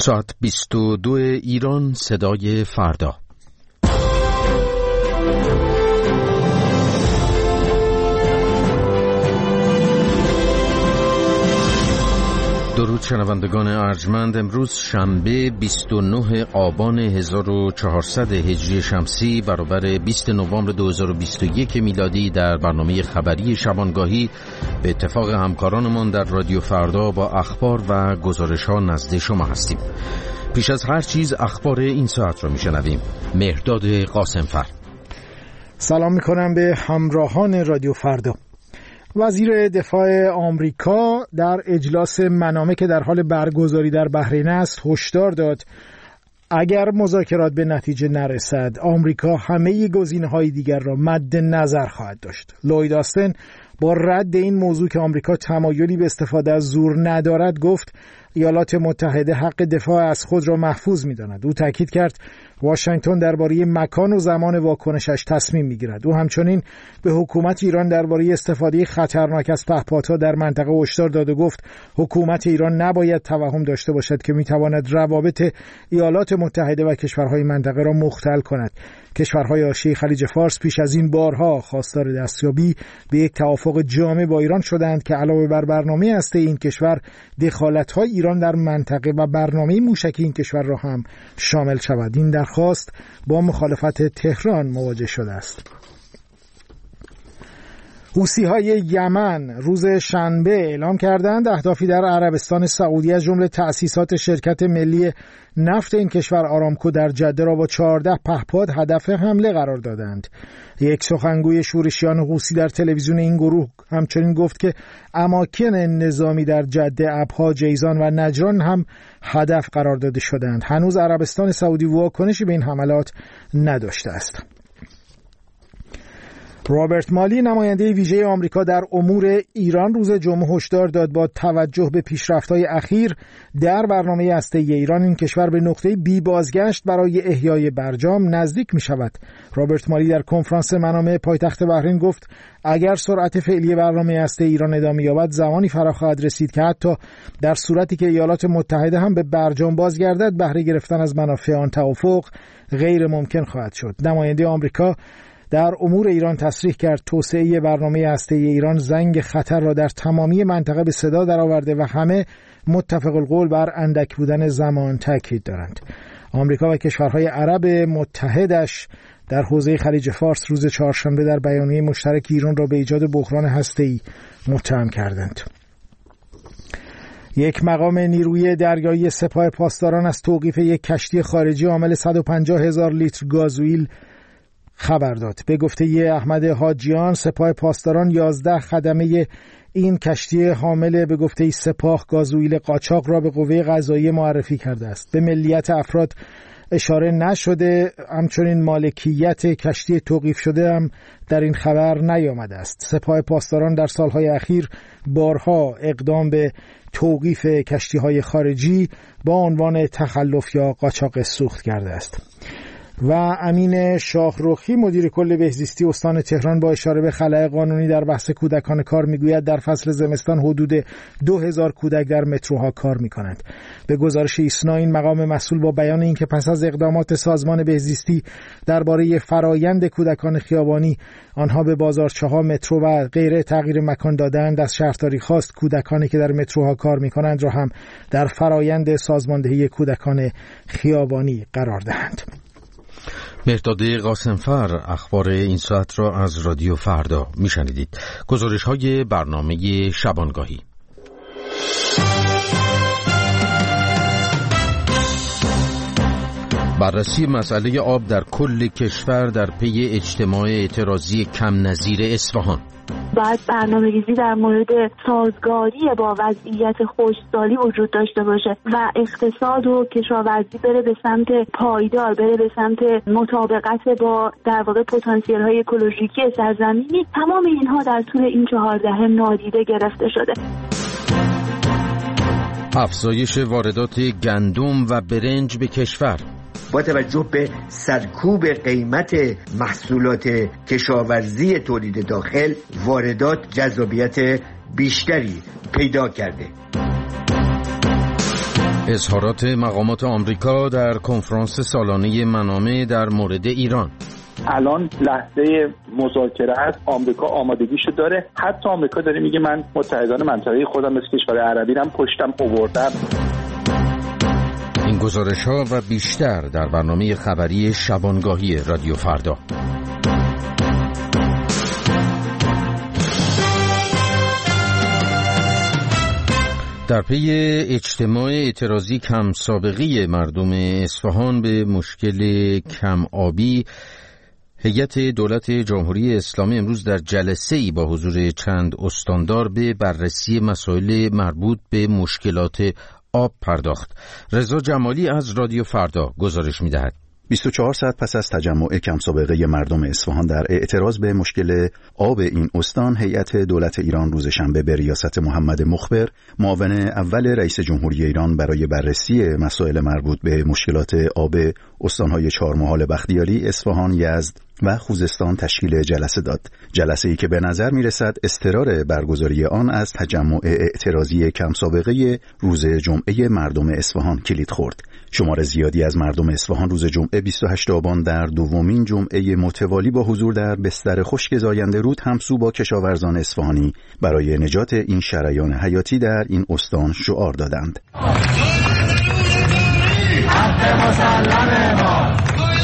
ساعت 22 ایران، صدای فردا. درود شنوندگان ارجمند. امروز شنبه 29 آبان 1400 هجری شمسی برابر 20 نوامبر 2021 میلادی در برنامه خبری شبانگاهی به اتفاق همکارانمان در رادیو فردا با اخبار و گزارش‌ها نزد شما هستیم. پیش از هر چیز اخبار این ساعت را میشنویم. مهرداد قاسمفر. سلام میکنم به همراهان رادیو فردا. وزیر دفاع آمریکا در اجلاس منامه که در حال برگزاری در بحرین است هشدار داد اگر مذاکرات به نتیجه نرسد آمریکا همه گزینه‌های دیگر را مد نظر خواهد داشت. لوید آستن با رد این موضوع که آمریکا تمایلی به استفاده از زور ندارد گفت ایالات متحده حق دفاع از خود را محفوظ می‌داند. او تاکید کرد واشنگتن درباره مکان و زمان واکنشش تصمیم می‌گیرد. او همچنین به حکومت ایران درباره استفاده خطرناک از پهپادها در منطقه هشدار داد و گفت حکومت ایران نباید توهم داشته باشد که می‌تواند روابط ایالات متحده و کشورهای منطقه را مختل کند. کشورهای حاشیه خلیج فارس پیش از این بارها خواستار دستیابی به یک توافق جامع با ایران شدند که علاوه بر برنامه هسته این کشور دخالت‌های ایران در منطقه و برنامه موشکی این کشور را هم شامل شود. این درخواست با مخالفت تهران مواجه شده است. حوثی‌های یمن روز شنبه اعلام کردند اهدافی در عربستان سعودی از جمله تأسیسات شرکت ملی نفت این کشور آرامکو در جده را با 14 پهپاد هدف حمله قرار دادند. یک سخنگوی شورشیان حوثی در تلویزیون این گروه همچنین گفت که اماکن نظامی در جده، ابها، جیزان و نجران هم هدف قرار داده شدند. هنوز عربستان سعودی واکنشی به این حملات نداشته است. رابرت مالی نماینده ویژه آمریکا در امور ایران روز جمعه هشدار داد با توجه به پیشرفت‌های اخیر در برنامه هسته‌ای ایران این کشور به نقطه بی بازگشت برای احیای برجام نزدیک می‌شود. رابرت مالی در کنفرانس منامه پایتخت بحرین گفت اگر سرعت فعلی برنامه هسته‌ای ایران ادامه یابد زمانی فرا خواهد رسید که حتی در صورتی که ایالات متحده هم به برجام بازگردد بهره گرفتن از منافع آن توافق غیر ممکن خواهد شد. نماینده آمریکا در امور ایران تصریح کرد توسعه برنامه هسته‌ای ایران زنگ خطر را در تمامی منطقه به صدا درآورده و همه متفق القول بر اندک بودن زمان تاکید دارند. آمریکا و کشورهای عرب متحدش در حوزه خلیج فارس روز چهارشنبه در بیانیه مشترک ایران را به ایجاد بحران هسته‌ای متهم کردند. یک مقام نیروی دریایی سپاه پاسداران از توقیف یک کشتی خارجی حامل 150,000 لیتر گازوئیل خبر داد. به گفته احمد حاجیان سپاه پاسداران 11 خدمه این کشتی حامل به گفته سپاه گازوئیل قاچاق را به قوه قضاییه معرفی کرده است. به ملیت افراد اشاره نشده، همچنین مالکیت کشتی توقیف شده هم در این خبر نیامده است. سپاه پاسداران در سالهای اخیر بارها اقدام به توقیف کشتی‌های خارجی با عنوان تخلف یا قاچاق سوخت کرده است. و امین شاهرخی مدیر کل بهزیستی استان تهران با اشاره به خلأ قانونی در بحث کودکان کار میگوید در فصل زمستان حدود 2000 کودک در متروها کار میکنند. به گزارش ایسنا این مقام مسئول با بیان اینکه پس از اقدامات سازمان بهزیستی درباره فرایند کودکان خیابانی آنها به بازارچه‌ها، مترو و غیره تغییر مکان دادند از شهرداری خواست کودکانی که در متروها کار میکنند را هم در فرایند سازماندهی کودکان خیابانی قرار دهند. مهرداد قاسمفر اخبار این ساعت را از رادیو فردا میشنیدید. گزارش‌های برنامه شبانگاهی. بررسی مسئله آب در کل کشور در پی اجتماع اعتراضی کم نظیر اصفهان. باید برنامه‌ریزی در مورد سازگاری با وضعیت خشکسالی وجود داشته باشه و اقتصاد و کشاورزی بره به سمت پایدار، بره به سمت مطابقت با در واقع پتانسیل‌های اکولوژیکی سرزمینی. تمام اینها در طول این 4 دهه نادیده گرفته شده. افزایش واردات گندم و برنج به کشور. با توجه به سرکوب قیمت محصولات کشاورزی تولید داخل واردات جذابیت بیشتری پیدا کرده. اظهارات مقامات آمریکا در کنفرانس سالانه منامه در مورد ایران. الان لحظه مذاکره است. آمریکا آمادگیشو داره. حتی آمریکا داره میگه من متحدان منطقه‌ای خودم مثل کشور عربی هم پشتم آوردم. این گزارش‌ها و بیشتر در برنامه خبری شبانگاهی رادیو فردا. در پی اجتماع اعتراضی کم سابقه مردم اصفهان به مشکل کم آبی، هیئت دولت جمهوری اسلامی امروز در جلسه‌ای با حضور چند استاندار به بررسی مسائل مربوط به مشکلات آب پرداخت. رضا جمالی از رادیو فردا گزارش می‌دهد. 24 ساعت پس از تجمع کم سابقه مردم اصفهان در اعتراض به مشکل آب این استان، هیئت دولت ایران روز شنبه به ریاست محمد مخبر، معاون اول رئیس جمهوری ایران، برای بررسی مسائل مربوط به مشکلات آب استان‌های چهارمحال بختیاری، اصفهان، یزد و خوزستان تشکیل جلسه داد. جلسه‌ای که به نظر می‌رسد اضطرار برگزاری آن از تجمع اعتراضی کم سابقه روز جمعه مردم اصفهان کلید خورد. شمار زیادی از مردم اصفهان روز جمعه 28 آبان در دومین جمعه متوالی با حضور در بستر خشک زاینده رود همسو با کشاورزان اصفهانی برای نجات این شریان حیاتی در این استان شعار دادند. حق مسلم ما،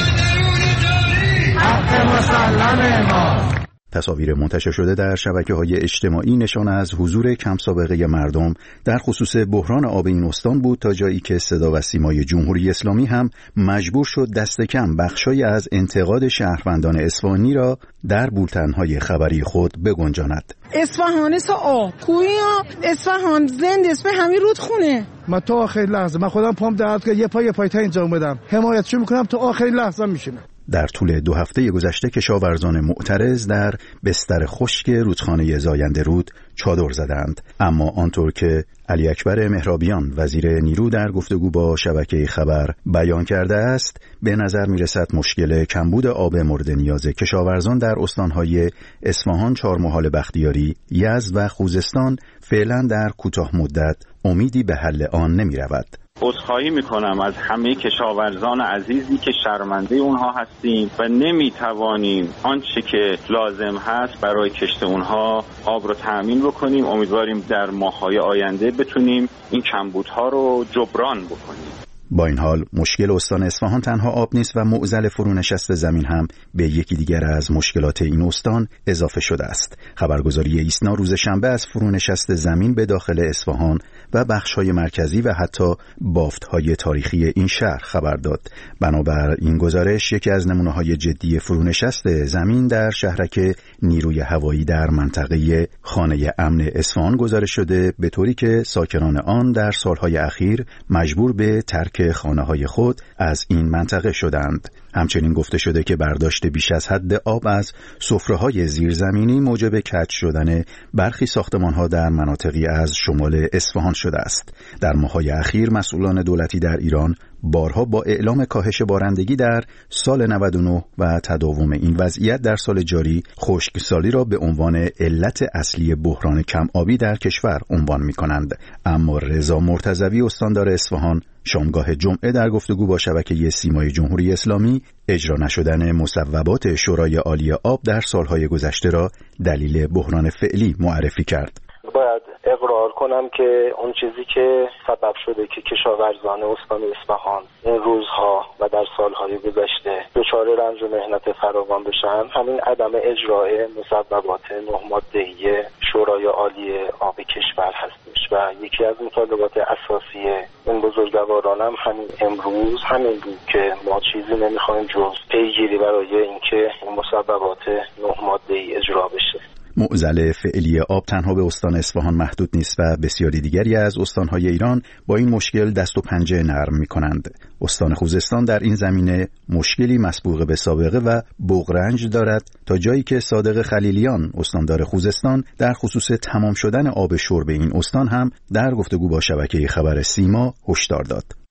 حق مسلم ما. تصاویر منتشر شده در شبکه‌های اجتماعی نشان از حضور کم سابقه مردم در خصوص بحران آب این استان بود، تا جایی که صدا و سیمای جمهوری اسلامی هم مجبور شد دست کم بخشای از انتقاد شهروندان اصفهانی را در بولتن‌های خبری خود بگنجاند. اصفهان آب کویا، اصفهان زنده به همین رودخونه. من تا آخرین لحظه، من خودم پام درد که یه پای تا اینجا اومدم، حمایتشو میکنم تا آخرین لحظه میشینم. در طول 2 هفته گذشته کشاورزان معترض در بستر خشک رودخانه زاینده رود چادر زدند، اما آنطور که علی اکبر مهرابیان وزیر نیرو در گفتگو با شبکه خبر بیان کرده است، به نظر میرسد مشکل کمبود آب مورد نیاز کشاورزان در استانهای اصفهان، چهارمحال بختیاری، یزد و خوزستان فعلا در کوتاه مدت امیدی به حل آن نمی رود. عذرخواهی میکنم از همه کشاورزان عزیزی که شرمنده اونها هستیم و نمیتوانیم آنچه که لازم هست برای کشت اونها آب رو تأمین بکنیم. امیدواریم در ماه‌های آینده بتونیم این کمبودها رو جبران بکنیم. با این حال مشکل استان اصفهان تنها آب نیست و معضل فرونشست زمین هم به یکی دیگر از مشکلات این استان اضافه شده است. خبرگزاری ایسنا روز شنبه از فرونشست زمین به داخل اصفهان و بخش‌های مرکزی و حتی بافت‌های تاریخی این شهر خبر داد. بنابر این گزارش، یکی از نمونه‌های جدی فرونشست زمین در شهرک نیروی هوایی در منطقه خانه امن اصفهان گزارش شده، به طوری که ساکنان آن در سالهای اخیر مجبور به ترک خانه‌های خود از این منطقه شدند. همچنین گفته شده که برداشت بیش از حد آب از سفره‌های زیرزمینی موجب کج شدن برخی ساختمان‌ها در مناطقی از شمال اصفهان شده است. در ماه‌های اخیر مسئولان دولتی در ایران بارها با اعلام کاهش بارندگی در سال 99 و تداوم این وضعیت در سال جاری، خشکسالی را به عنوان علت اصلی بحران کم آبی در کشور عنوان می‌کنند. اما رضا مرتضوی استاندار اصفهان شامگاه جمعه در گفتگو با شبکه سیمای جمهوری اسلامی اجرا نشدن مصوبات شورای عالی آب در سالهای گذشته را دلیل بحران فعلی معرفی کرد. باید اقرار کنم که اون چیزی که سبب شده که کشاورزان استان اصفهان این روزها و در سالهای گذشته دچار رنج و محنت فراوان بشن، همین عدم اجرای مصوبات 9 ماده‌ای شورای عالی آب کشور هستش و یکی از مطالبات اساسی این بزرگواران هم همین امروز همین بود که ما چیزی نمیخوایم جز پیگیری برای اینکه این مصوبات 9 ماده‌ای اجرا بشه. معضل فعلی آب تنها به استان اصفهان محدود نیست و بسیاری دیگری از استانهای ایران با این مشکل دست و پنجه نرم می‌کنند. استان خوزستان در این زمینه مشکلی مسبوق به سابقه و بغرنج دارد، تا جایی که صادق خلیلیان استاندار خوزستان در خصوص تمام شدن آب شرب این استان هم در گفتگو با شبکه خبر سیما هشدار داد.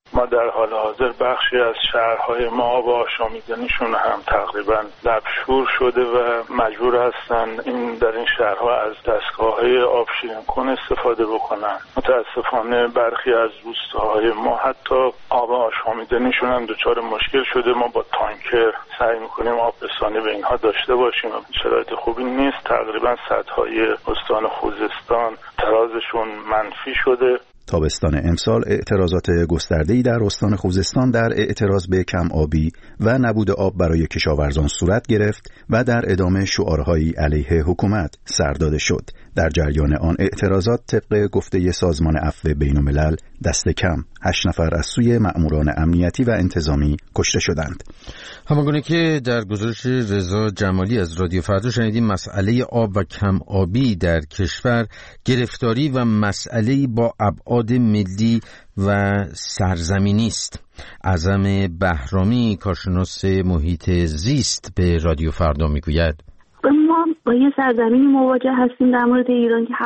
ما در حال حاضر بخشی از شهرهای ما آب آشامیدنیشون هم تقریبا لبشور شده و مجبور هستن در این شهرها از دستگاه‌های آب شیرین کن استفاده بکنن. متاسفانه برخی از روستاهای ما حتی آب آشامیدنیشون هم دچار مشکل شده. ما با تانکر سعی می‌کنیم آب رسانی به اینها داشته باشیم. شرایط خوبی نیست. تقریبا سدهای استان خوزستان ترازشون منفی شده. تابستان امسال اعتراضات گسترده‌ای در استان خوزستان در اعتراض به کم آبی و نبود آب برای کشاورزان صورت گرفت و در ادامه شعارهایی علیه حکومت سر داده شد. در جریان آن اعتراضات طبق گفته سازمان عفو بین‌الملل دست کم 8 نفر از سوی مأموران امنیتی و انتظامی کشته شدند. همانگونه که در گزارش رضا جمالی از رادیو فردا شنیدیم، مسئله آب و کم آبی در کشور گرفتاری و مسئله‌ای با ابعاد ملی و سرزمینی است. اعظم بهرامی کارشناس محیط زیست به رادیو فردا میگوید ما با یه سرزمینی مواجه هستیم در مورد ایران که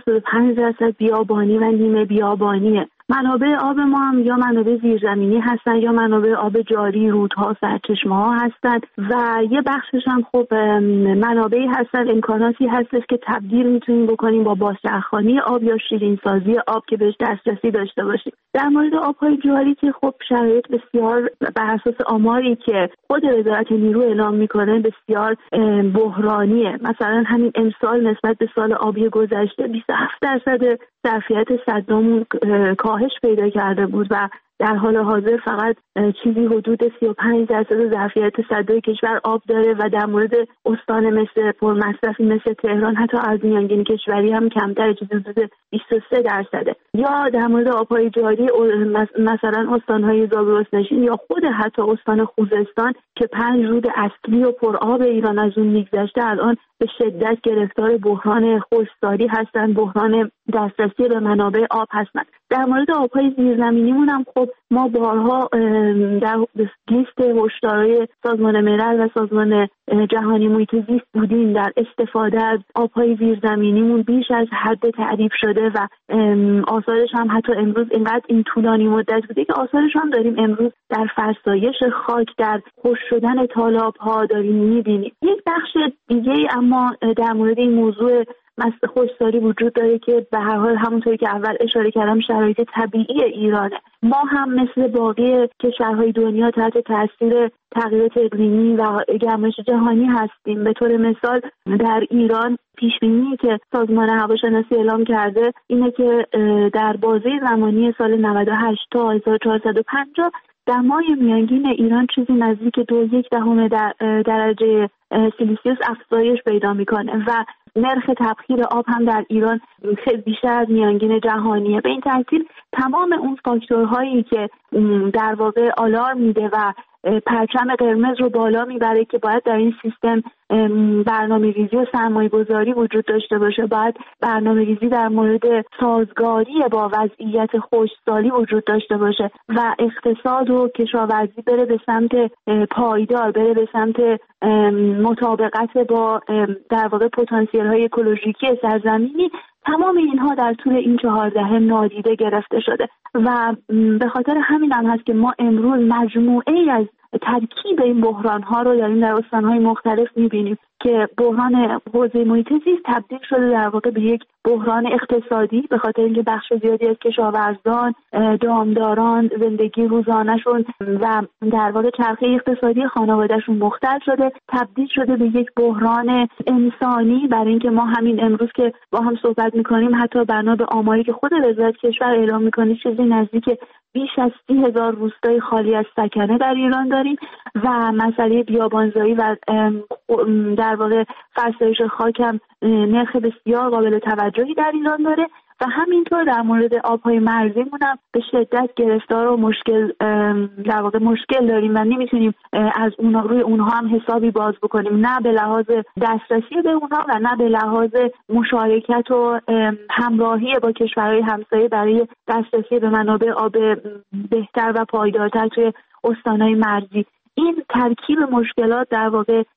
70-75% بیابانی و نیمه بیابانیه. منابع آب ما هم یا منابع زیرزمینی هستن یا منابع آب جاری، رودها، سرچشمه‌ها هستن و یه بخشش هم خب منابعی هستن، امکاناتی هستش که تبدیل میتونیم بکنیم با بازچرخانی آب یا شیرینسازی آب که بهش دسترسی داشته باشیم. در مورد آب‌های جاری که خب شرایط بسیار بر اساس آماری که خود وزارت نیرو اعلام میکنه بسیار بحرانیه. مثلا همین امسال نسبت به سال آبی گذشته 27% ظرفیت سدامون کاهش پیدا کرده بود و در حال حاضر فقط چیزی حدود 35% ظرفیت سدای کشور آب داره و در مورد استان مثل پرمصرفی مثل تهران حتی از میانگین کشوری هم کمتر، چیزی حدود 23%. یا در مورد آب‌های جاری مثلا استان‌های زاگرسنشین یا خود حتی استان خوزستان که 5 رود اصلی و پرآب ایران از اون میگذشته الان به شدت گرفتار بحران خشکسالی هستند، بحران دسترسی به منابع آب هستند. در مورد آب‌های زیرزمینیمون هم خب ما بارها در لیست هشدارهای سازمان ملل و سازمان جهانی محیط زیست بودیم. در استفاده از آب‌های زیرزمینیمون بیش از حد تعریف شده و آثارش هم حتی امروز اینقدر این طولانی مدت بوده که آثارش هم داریم امروز در فرسایش خاک، در خشک شدن تالاب‌ها داریم می‌بینیم. یک بخش دیگه اما در مورد این موضوع خشکسالی وجود داره که به هر حال همونطوری که اول اشاره کردم شرایط طبیعی ایرانه. ما هم مثل باقی کشورهای دنیا تحت تاثیر تغییرات اقلیمی و گرمایش جهانی هستیم. به طور مثال در ایران پیشبینی که سازمان هواشناسی اعلام کرده اینه که در بازه زمانی سال 98 تا 1450 دمای میانگین ایران چیزی نزدیک 2.1 درجه سلسیوس افزایش پیدا میکنه و نرخ تبخیر آب هم در ایران خیلی بیشتر از میانگین جهانیه. به این ترتیب تمام اون فاکتورهایی که در واقع آلارم میده و پرچم قرمز رو بالا میبره که باید در این سیستم برنامه‌ریزی و سرمایه‌گذاری وجود داشته باشه، باید برنامه‌ریزی در مورد سازگاری با وضعیت خشکسالی وجود داشته باشه و اقتصاد و کشاورزی بره به سمت پایدار، بره به سمت مطابقت با در واقع پتانسیل‌های اکولوژیکی سرزمینی. تمام اینها در طول این 4 دهه نادیده گرفته شده و به خاطر همین هم هست که ما امروز مجموعه‌ای از ترکیب این بحران‌ها رو داریم در استان‌های مختلف می‌بینیم که بحران حوزه محیط زیست تبدیل شده در واقع به یک بحران اقتصادی به خاطر اینکه بخش زیادی از کشاورزان، دامداران زندگی روزانه‌شون و در واقع چرخه اقتصادی خانواده‌شون مختل شده، تبدیل شده به یک بحران انسانی. برای اینکه ما همین امروز که با هم صحبت می‌کنیم حتی بنا به آماری که خود وزارت کشور اعلام می‌کنه چیزی نزدیک بیش از 30,000 روستای خالی از سکنه در ایران داریم و مسئله بیابانزایی و در واقع فرسایش خاک هم نرخ بسیار قابل توجهی در ایران داره و همینطور در مورد آب‌های مرزیمون هم به شدت گرفتار و مشکل در واقع مشکل داریم و نمیتونیم از روی اونها هم حسابی باز بکنیم، نه به لحاظ دسترسی به اونها و نه به لحاظ مشارکت و همراهی با کشورهای همسایه برای دسترسی به منابع آب بهتر و پایدارتر توی استان‌های مرزی. این ترکیب مشکلات در واقع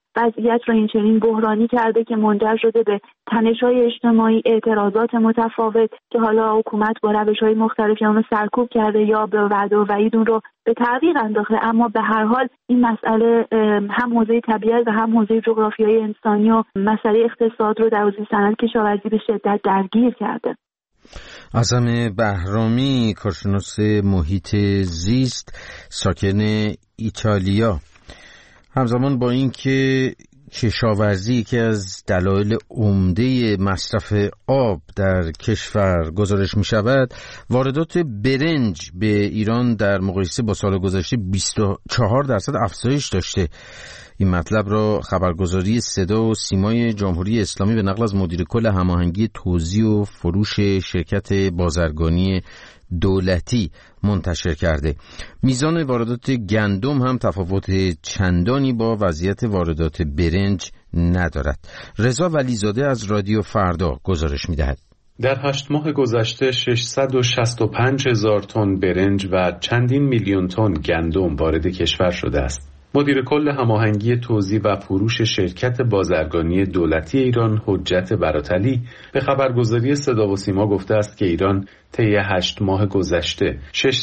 وضعیت رو این چنین بحرانی کرده که منجر شده به تنش‌های اجتماعی، اعتراضات متفاوت که حالا حکومت با روش‌های مختلفی اون رو سرکوب کرده یا به وعده و وعید اون رو به تعویق انداخته. اما به هر حال این مسئله هم حوزه طبیعت و هم حوزه جغرافیایی انسانی و مسئله اقتصاد رو در حوزه صنعت کشاورزی به شدت درگیر کرده. اعظم بهرامی، کارشناس محیط زیست، ساکن ایتالیا. همزمان با اینکه کشاورزی که از دلایل عمده مصرف آب در کشور گزارش می شود، واردات برنج به ایران در مقایسه با سال گذشته 24% افزایش داشته. این مطلب را خبرگزاری صدا و سیمای جمهوری اسلامی به نقل از مدیر کل هماهنگی توزیع و فروش شرکت بازرگانی دولتی منتشر کرده. میزان واردات گندم هم تفاوت چندانی با وضعیت واردات برنج ندارد. رضا ولیزاده از رادیو فردا گزارش می‌دهد. در 8 ماه گذشته 665,000 تن برنج و چندین میلیون تن گندم وارد کشور شده است. مدیر کل هماهنگی توزیع و فروش شرکت بازرگانی دولتی ایران حجت براتلی به خبرگزاری صدا و سیما گفته است که ایران طی 8 ماه گذشته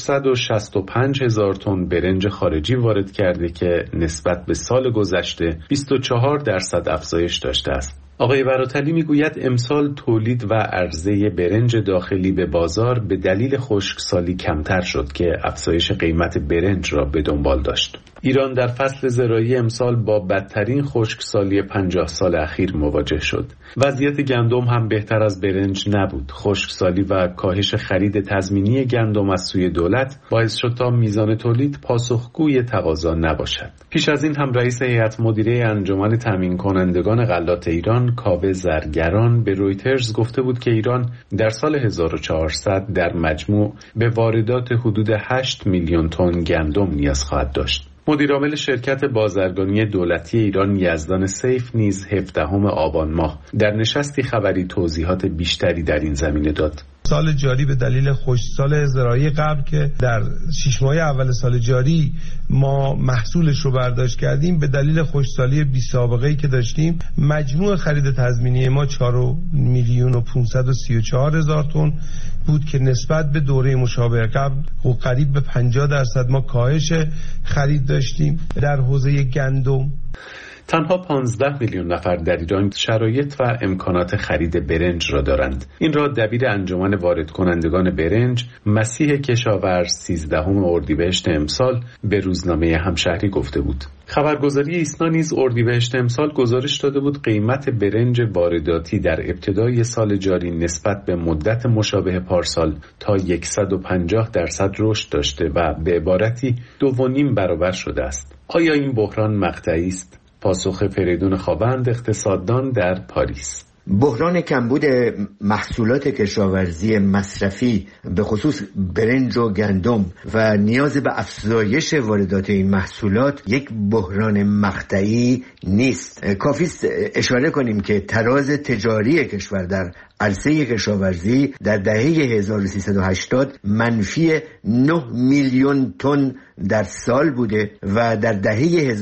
665,000 تن برنج خارجی وارد کرده که نسبت به سال گذشته 24% افزایش داشته است. آقای براتلی میگوید امسال تولید و عرضه برنج داخلی به بازار به دلیل خشکسالی کمتر شد که افزایش قیمت برنج را به دنبال داشت. ایران در فصل زراعی امسال با بدترین خشکسالی 50 سال اخیر مواجه شد. وضعیت گندم هم بهتر از برنج نبود. خشکسالی و کاهش خرید تضمینی گندم از سوی دولت باعث شد تا میزان تولید پاسخگوی تقاضا نباشد. پیش از این هم رئیس هیئت مدیره انجمن تامین کنندگان غلات ایران کاوه زرگران به رویترز گفته بود که ایران در سال 1400 در مجموع به واردات حدود 8 میلیون تن گندم نیاز خواهد داشت. مدیرعامل شرکت بازرگانی دولتی ایران یزدان سیف نیز 17 آبان ماه در نشستی خبری توضیحات بیشتری در این زمینه داد. سال جاری به دلیل خشکسال زراعی قبل که در 6 ماه اول سال جاری ما محصولش رو برداشت کردیم، به دلیل خشکسالی بی سابقه‌ای که داشتیم مجموع خرید تضمینی ما 4,534,000 تن بود که نسبت به دوره مشابه قبل قریب به 50% ما کاهش خرید داشتیم. در حوزه گندم تنها 15 میلیون نفر در ایران شرایط و امکانات خرید برنج را دارند. این را دبیر انجمن وارد کنندگان برنج مسیح کشاورز 13 اردیبهشت امسال به روزنامه همشهری گفته بود. خبرگزاری ایسنا نیز اردیبهشت امسال گزارش داده بود قیمت برنج وارداتی در ابتدای سال جاری نسبت به مدت مشابه پارسال تا 150% رشد داشته و به عبارتی 2.5 برابر شده است. آیا این بحران مقطعی است؟ پاسخ فریدون خوابند، اقتصاددان در پاریس. بحران کمبود محصولات کشاورزی مصرفی به خصوص برنج و گندم و نیاز به افزایش واردات این محصولات یک بحران مقطعی نیست. کافی است اشاره کنیم که تراز تجاری کشور در عرصه کشاورزی در دهه 1380 منفی 9 میلیون تن در سال بوده و در دهه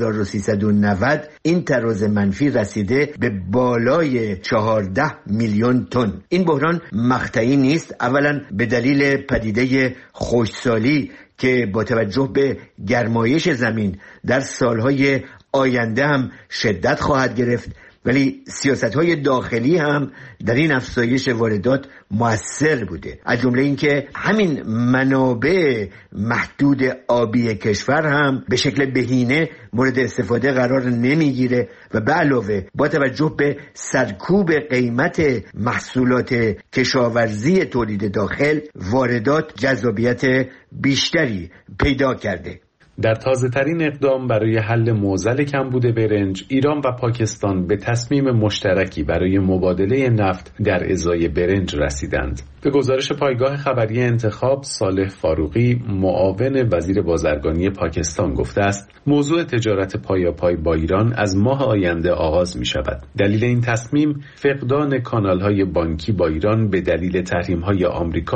1390 این تراز منفی رسیده به بالای 14 میلیون تن. این بحران مقطعی نیست، اولا به دلیل پدیده خشکسالی که با توجه به گرمایش زمین در سالهای آینده هم شدت خواهد گرفت، ولی سیاست‌های داخلی هم در این افزایش واردات مؤثر بوده، از جمله اینکه همین منابع محدود آبی کشور هم به شکل بهینه مورد استفاده قرار نمیگیره و به علاوه با توجه به سرکوب قیمت محصولات کشاورزی تولید داخل واردات جذابیت بیشتری پیدا کرده. در تازه‌ترین اقدام برای حل معضل کمبود برنج، ایران و پاکستان به تصمیم مشترکی برای مبادله نفت در ازای برنج رسیدند. به گزارش پایگاه خبری انتخاب، صالح فاروقی، معاون وزیر بازرگانی پاکستان گفته است موضوع تجارت پایاپای با ایران از ماه آینده آغاز می شود. دلیل این تصمیم فقدان کانال‌های بانکی با ایران به دلیل تحریم‌های آمریکا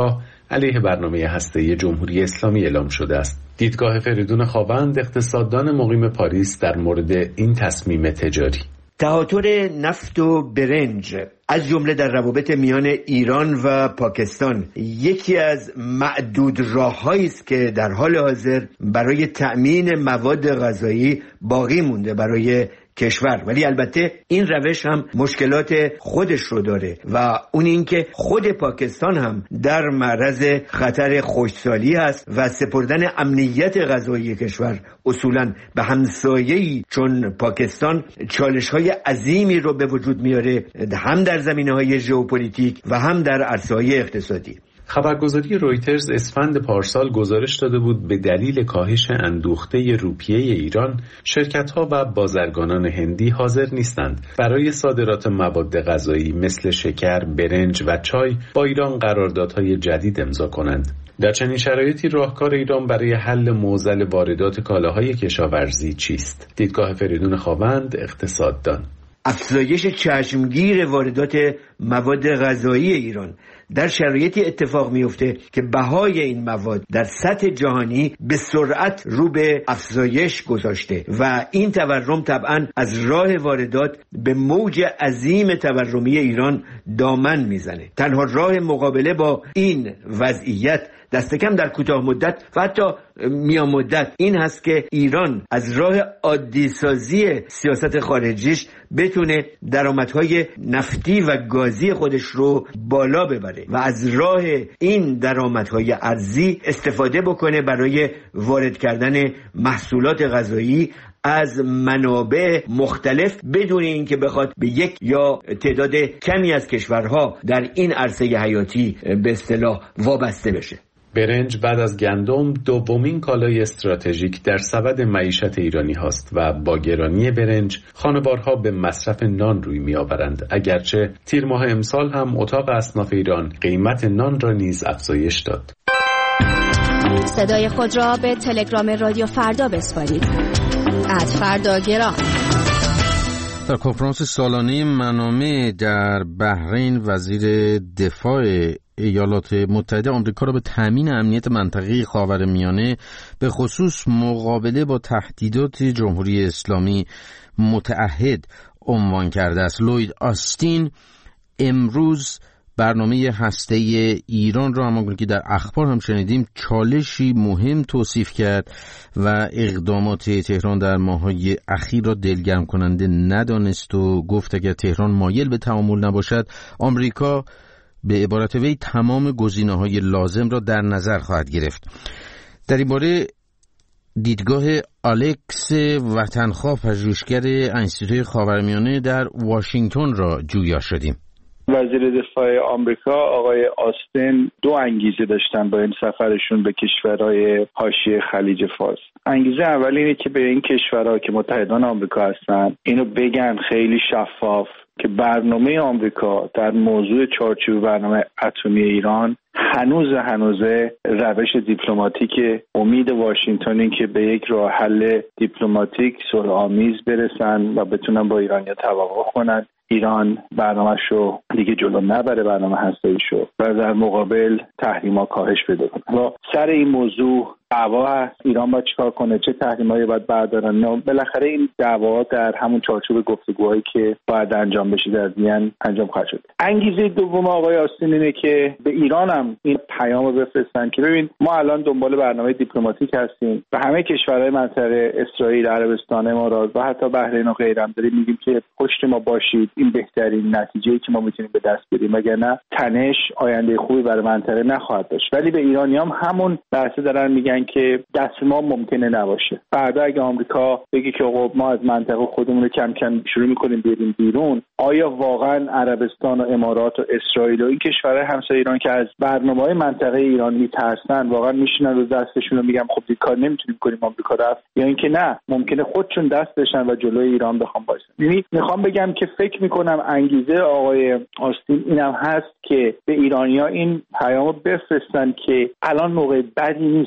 علیه برنامه هسته‌ای جمهوری اسلامی اعلام شده است. دیدگاه فریدون خاوند، اقتصاددان مقیم پاریس، در مورد این تصمیم تجاری: تهاتر نفت و برنج از جمله در روابط میان ایران و پاکستان یکی از معدود راه‌هایی است که در حال حاضر برای تأمین مواد غذایی باقی مونده برای کشور. ولی البته این روش هم مشکلات خودش رو داره و اون این که خود پاکستان هم در معرض خطر خشکسالی هست و سپردن امنیت غذایی کشور اصولاً به همسایه‌ای چون پاکستان چالش‌های عظیمی رو به وجود میاره، هم در زمینه‌های ژئوپلیتیک و هم در عرصه‌های اقتصادی. خبرگزاری رویترز اسفند پارسال گزارش داده بود به دلیل کاهش اندوخته روپیه ایران، شرکت‌ها و بازرگانان هندی حاضر نیستند برای صادرات مواد غذایی مثل شکر، برنج و چای با ایران قراردادهای جدید امضا کنند. در چنین شرایطی راهکار ایران برای حل معضل واردات کالاهای کشاورزی چیست؟ دیدگاه فریدون خاوند، اقتصاددان: افزایش چشمگیر واردات مواد غذایی ایران در شرایطی اتفاق میفته که بهای این مواد در سطح جهانی به سرعت رو به افزایش گذاشته و این تورم طبعا از راه واردات به موج عظیم تورمی ایران دامن میزنه. تنها راه مقابله با این وضعیت دست کم در کوتاه مدت و حتی میان مدت این هست که ایران از راه عادی سازی سیاست خارجیش بتونه درآمدهای نفتی و گازی خودش رو بالا ببره و از راه این درآمدهای ارزی استفاده بکنه برای وارد کردن محصولات غذایی از منابع مختلف بدون اینکه بخواد به یک یا تعداد کمی از کشورها در این عرصه حیاتی به اصطلاح وابسته بشه. برنج بعد از گندم دومین کالای استراتژیک در سبد معیشت ایرانی هاست و با گرانی برنج خانوارها به مصرف نان روی می‌آورند، اگرچه تیر ماه امسال هم اتاق اصناف ایران قیمت نان را نیز افزایش داد. صدای خود را به تلگرام رادیو فردا بسپارید. @فرداگرام. در کنفرانس سالانه منامه در بحرین، وزیر دفاع ایالات متحده آمریکا را به تامین امنیت منطقه خاورمیانه به خصوص مقابله با تهدیدات جمهوری اسلامی متعهد عنوان کرده است. لوید آستین امروز برنامه هسته‌ای ایران را همانگونه که در اخبار هم شنیدیم چالشی مهم توصیف کرد و اقدامات تهران در ماه‌های اخیر را دلگرم کننده ندانست و گفت اگر تهران مایل به تعامل نباشد آمریکا به عبارت وی تمام گزینه‌های لازم را در نظر خواهد گرفت. در این باره دیدگاه آلکس وطنخواه، پژوهشگر انستیتوی خاورمیانه در واشنگتن را جویا شدیم. وزیر دفاع آمریکا آقای آستین دو انگیزه داشتن با این سفرشون به کشورهای حاشیه خلیج فارس. انگیزه اول اینه که به این کشورها که متحدان آمریکا هستن اینو بگن خیلی شفاف که برنامه آمریکا در موضوع چارچوب برنامه اتمی ایران هنوز روش دیپلماتیک امید واشنگتن این که به یک راه حل دیپلماتیک صلح‌آمیز برسن و بتونن با ایرانیا توافق کنن. ایران برنامه‌شو دیگه جلو نبره، برنامه هسته‌ایشو، و در مقابل تحریم‌ها کاهش پیدا کنه. و سر این موضوع دعوا هست. ایران باید چیکار کنه، چه تحریم‌هایی باید بردارن. بالاخره این دعوا در همون چارچوب گفتگوهایی که باید انجام بشه در میان انجام خواهد شد. انگیزه دوم آقای آستین اینه که به ایران هم این پیامو بفرستن که ببین ما الان دنبال برنامه دیپلماتیک هستیم و همه کشورهای منطقه، اسرائیل، عربستان، امارات و حتی بحرین و غیره هم داریم میگیم که پشت ما باشید. این بهترین نتیجه‌ای که ما میتونیم به دست بیاریم، وگرنه تنش آینده خوبی برای منطقه نخواهد داشت. ولی به ایرانیام همون لحظه دارن میگن که دست ما ممکنه نباشه. فردا اگه آمریکا بگه که خب ما از منطقه خودمون رو کم کم شروع میکنیم بریم بیرون، آیا واقعا عربستان و امارات و اسرائیل و این کشورهای همسایه ایران که از برنامه‌های منطقه ایران میترسن واقعا میشینن رو دستشون رو میگن خب دیگه کار نمیتونیم کنیم، آمریکا رفت، یا اینکه نه ممکنه خودشون دست بشن و جلوی ایران بخوام وایسن. یعنی میخوام بگم که فکر میکنم انگیزه آقای آستین اینم هست که به ایرانیا این پیامو بفرستن که الان موقع بدی نیست برای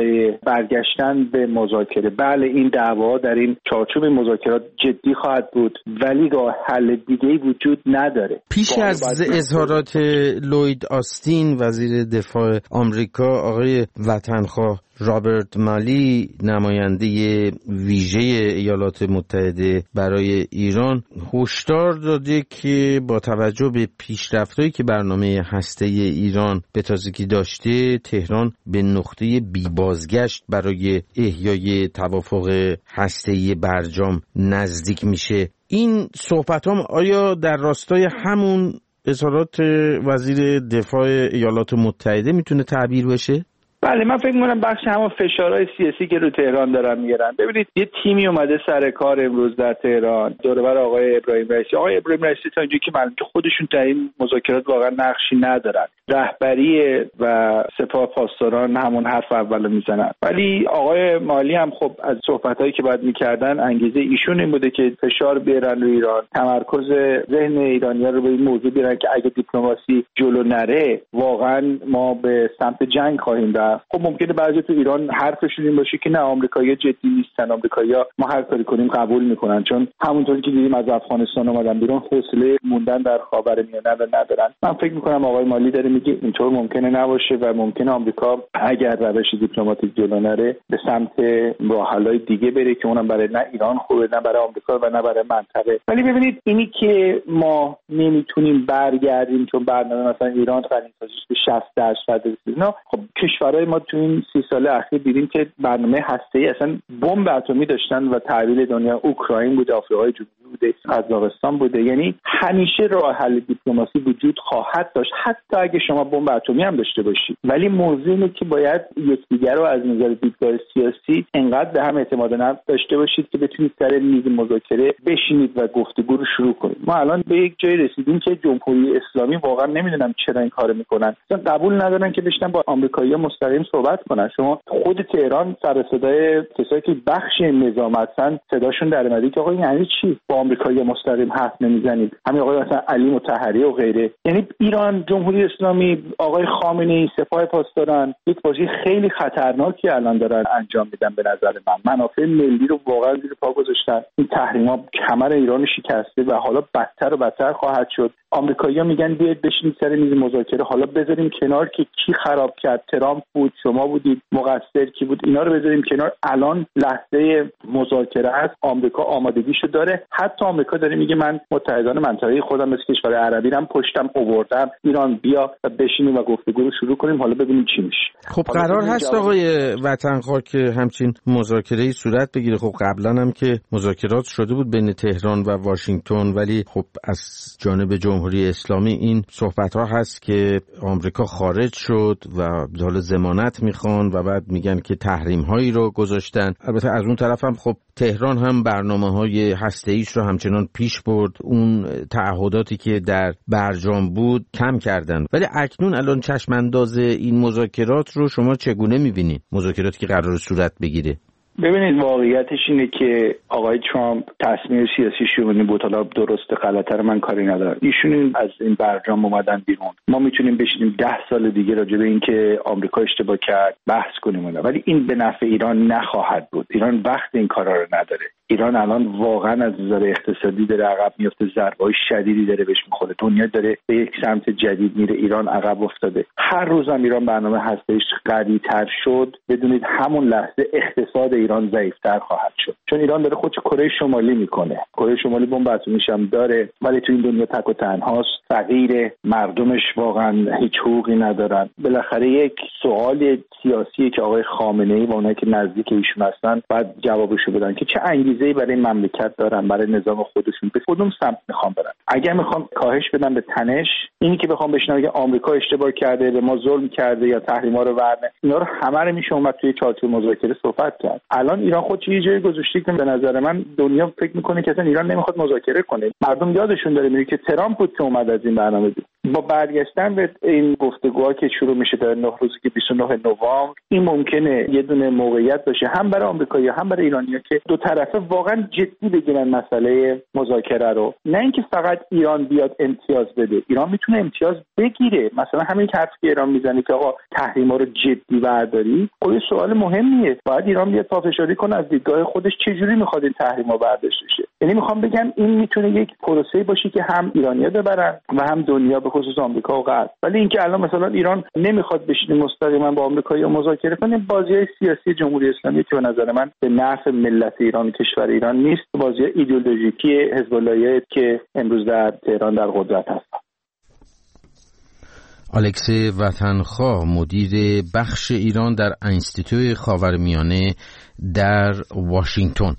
برای برگشتن به مذاکره. بله این دعوا در این چارچوب مذاکرات جدی خواهد بود، ولی راه حل دیگه‌ای وجود نداره. پیش از اظهارات لوید آستین وزیر دفاع آمریکا، آقای وطنخواه رابرت مالی نماینده ویژه ایالات متحده برای ایران هشدار داده که با توجه به پیشرفت‌هایی که برنامه هسته‌ای ایران به تازگی داشته، تهران به نقطه بی‌بازگشت برای احیای توافق هسته‌ای برجام نزدیک میشه. این صحبت‌ها آیا در راستای همون اظهارات وزیر دفاع ایالات متحده میتونه تعبیر بشه؟ بله، من فکر می‌کنم بخش همون فشارهای سیاسی که رو تهران دارن میارن. ببینید یه تیمی اومده سر کار امروز در تهران دور بر آقای ابراهیم رئیسی. آقای ابراهیم رئیسی تا اینجایی که معلومه که خودشون در این مذاکرات واقعا نقشی ندارن. رهبری و سپاه پاسداران همون حرف اولو میزنن. ولی آقای مالی هم خب از صحبتایی که بعد میکردن انگیزه ایشون این بوده که فشار بیارن روی ایران، تمرکز ذهن ایرانی‌ها رو به این موضوع بیارن که اگه دیپلماسی جلو نره واقعا ما به سمت جنگ خواهیم رفت. خب ممکنه بعضی تو ایران حرفشون این باشه که نه آمریکایی‌ها جدی نیستن، آمریکایی‌ها ما هر کاری کنیم قبول میکنن، چون همونطوری که دیدیم از افغانستان اومدن بیرون حوصله موندن در خاورمیانه رو ندارن. من فکر میکنم آقای مالی داره میگه اینطور ممکنه نباشه و ممکنه آمریکا اگر روش دیپلماتیک جلو نره به سمت راه‌حل‌های دیگه بره که اونم برای نه ایران خوبه، نه برای آمریکا و نه برای منطقه. ولی ببینید اینی که ما نمیتونیم برگردیم چون برنامه مثلا ایران غنی‌سازیش به 60% رسیدن. خب کشورهای ما تو این 30 سال اخیر دیدیم که برنامه هسته‌ای اصلا بمب اتمی داشتن و تحویل دنیا اوکراین بوده، آفریقای جنوبی بوده، قزاقستان بوده. یعنی همیشه راه حل دیپلماسی وجود خواهد داشت حتی اگه شما بمب اتمی هم داشته باشید. ولی موضوع اینه که باید یکدیگر رو از نظر دیدگاه سیاسی انقدر به هم اعتماد نفس داشته باشید که بتونید سر میز مذاکره بشینید و گفتگو رو شروع کنید. ما الان به یک جایی رسیدیم که جمهوری اسلامی واقعا نمیدونم چرا این کارو میکنن. اصلا قبول ندارن که بشینن با آمریکایی‌ها مستقیم صحبت کنن. شما خود تهران سر صدای کسایی که بخش نظام هستن صداشون در اومده که آقا یعنی چی با آمریکایی‌ها مستقیم حرف نمیزنید؟ همین آقای مثلا علی مطهری و غیره. یعنی ایران، جمهوری اسلامی، آقای خامنه‌ای، سپاه پاسداران یک بازی خیلی خطرناکی الان دارن انجام میدن. به نظر من منافع ملی رو واقعا زیر پا گذاشتن. این تحریم‌ها کمر ایران شکسته و حالا بدتر و بدتر خواهد شد. آمریکایی‌ها میگن بیاید بشینید سر میز مذاکره، حالا بذاریم کنار که کی خراب کرد، ترامپ بود، شما بودید، مقصر کی بود، اینا رو بذاریم کنار. الان لحظه مذاکره است. آمریکا آمادگیشو داره. حتی آمریکا داره میگه من متحدان منطقه‌ای خودم مثل کشور عربی رو پشتم آوردم، ایران بیا و بشینیم و گفتگو رو شروع کنیم، حالا ببینیم چی میشه. خب قرار هست آقای وطنخواه که همچین مذاکره‌ای صورت بگیره. خب قبلا هم که مذاکرات شده بود بین تهران و واشنگتن، ولی خب از جانب جمهوری اسلامی این صحبت‌ها هست که آمریکا خارج شد و حالا ضمانت میخوان و بعد میگن که تحریم‌هایی رو گذاشتن. البته از اون طرف هم خب تهران هم برنامه‌های هسته‌ایش رو همچنان پیش برد. اون تعهداتی که در برجام بود کم کردن. ولی اکنون الان چشم انداز این مذاکرات رو شما چگونه می‌بینید؟ مذاکراتی که قرار صورت بگیره. ببینید واقعیتش اینه که آقای ترامپ تصمیم سیاسی شونی بود، حالا درست غلطه رو من کاری ندارم. ایشون از این برجام اومدن بیرون. ما میتونیم بشینیم 10 سال دیگه راجع به این که آمریکا اشتباه کرد بحث کنیم، ولی این به نفع ایران نخواهد بود. ایران وقت این کارا رو نداره. ایران الان واقعا از نظر اقتصادی داره عقب میفته، ضربه‌های شدیدی داره بهش میخوره. دنیا داره به یک سمت جدید میره، ایران عقب افتاده. هر روزم ایران برنامه هسته‌ایش قوی‌تر شد، بدونید همون لحظه اقتصاد ایران ضعیف‌تر خواهد شد. چون ایران داره خودش کره شمالی میکنه. کره شمالی بمب اتمیش هم داره، ولی تو این دنیا تک و تنهاست، فقیره، مردمش واقعا هیچ حقوقی ندارن. بالاخره یک سوال سیاسیه که آقای خامنه‌ای و اونایی که نزدیک ایشون هستن بعد جوابشو بدن که چه انگیزه‌ای برای مملکت دارن، برای نظام خودشون، به کدوم سمت میخوان برن. اگر میخوان کاهش بدن به تنش، اینی که بخوام بشنم که آمریکا اشتباه کرده، به ما ظلم کرده یا تحریم‌ها رو ورنه، اینا رو همه رو میشه اومد توی چارچوب مذاکره صحبت کرد. الان ایران خود چه جایی گذاشته که به نظر من دنیا فکر میکنه که اصلا ایران نمیخواد مذاکره کنه. مردم یادشون داره میره که ترامپ بود که اومد از این برنامه بود. با برگشتن به این گفتگوها که شروع میشه در 9 روزی که 29 نوامبر، این ممکنه یه دونه موقعیت باشه هم برای آمریکایی‌ها هم برای ایرانی‌ها که دو طرفه واقعا جدی بگیرن مسئله مذاکره رو، نه اینکه فقط ایران بیاد امتیاز بده. ایران میتونه امتیاز بگیره، مثلا همین حرفی که ایران میزنه که آقا تحریما رو جدی برداری، خب یه سوال مهمیه. باید ایران بیاد پافشاری کنه از دیدگاه خودش چجوری میخواد این تحریما برداشته شه. یعنی میخوام بگم این میتونه یک پروسه باشه که هم ایرانی‌ها ببرن و هم دنیا، به خصوص آمریکا و غرب. ولی اینکه الان مثلا ایران نمیخواد بشینه مستقیما با آمریکایی‌ها مذاکره کنه، بازی‌های سیاسی جمهوری اسلامی که به نظر من به نفع ملت ایران و کشور ایران نیست، بازی ایدئولوژیکی حزب الله‌ای که امروز در تهران در قدرت هست. الکس وطنخواه، مدیر بخش ایران در انستیتوی خاورمیانه در واشنگتن.